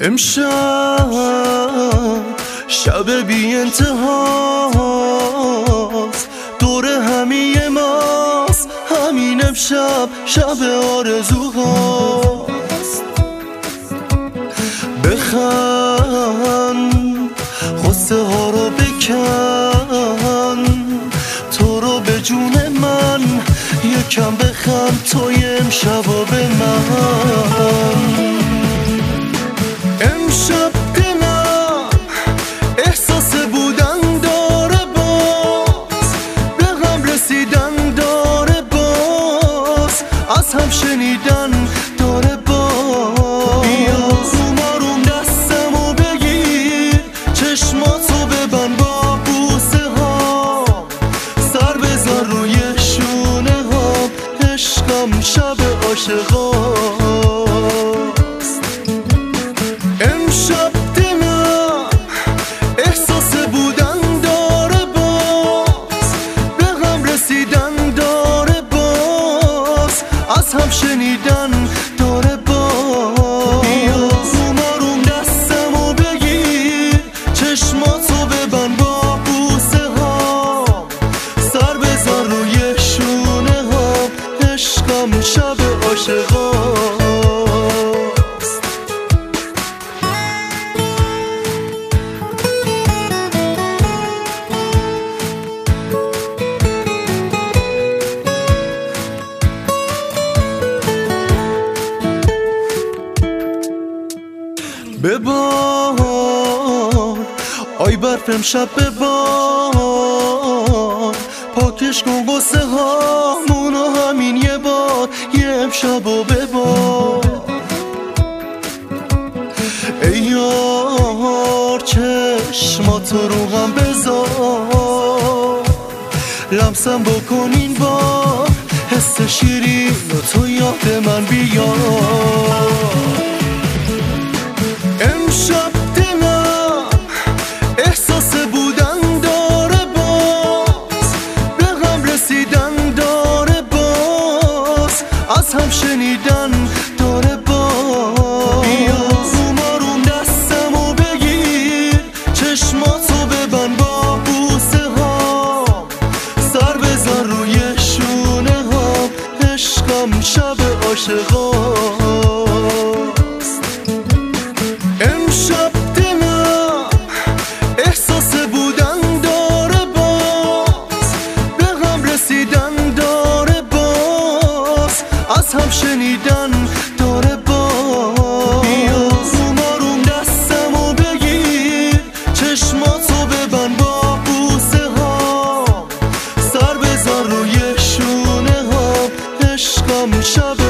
امشب شب بی انتهاست، دور همیه ماست همین امشب، شب آرزوهاست. بخند غصه ها رو بکن، تو رو به جون من یکم بخند، توی امشب و به من. امشب دلم احساس بودن داره، باز به غم رسیدن داره، باز از هم شنیدن داره، باز بیا روم آروم دستمو بگیر، چشماتو ببند با بوسه ها، سر بذار روی شونه ها، عشقم شب عاشقاست. امشب دلم احساس بودن داره، باز به غم رسیدن داره، باز از هم شنیدن داره، باز بیا روم آروم دستمو بگیر، چشماتو ببند با بوسه ها، سر بذار روی شونه ها، عشقم شب عاشقاست. ببار آی برف امشب ببار، پاکش کن غصه هامونو همین یه بار، یه امشب و ببار. ای یار چشماتو رو غم بذار، لمسم بکن این بار، حس شیرین و تو یاد من بیار. امشب دلم احساس بودن داره، باز به غم رسیدن داره، باز از هم شنیدن داره، باز بیا روم آروم دستمو بگیر، چشماتو ببند با بوسه ها، سر بذار روی شونه ها، عشقم شب عاشقاست. امشب دلم احساس بودن داره، باز به غم رسیدن داره، باز از هم شنیدن داره، باز بیا روم آروم دستمو بگیر، چشماتو ببند با بوسه ها، سر بذار روی شونه ها، عشقم شب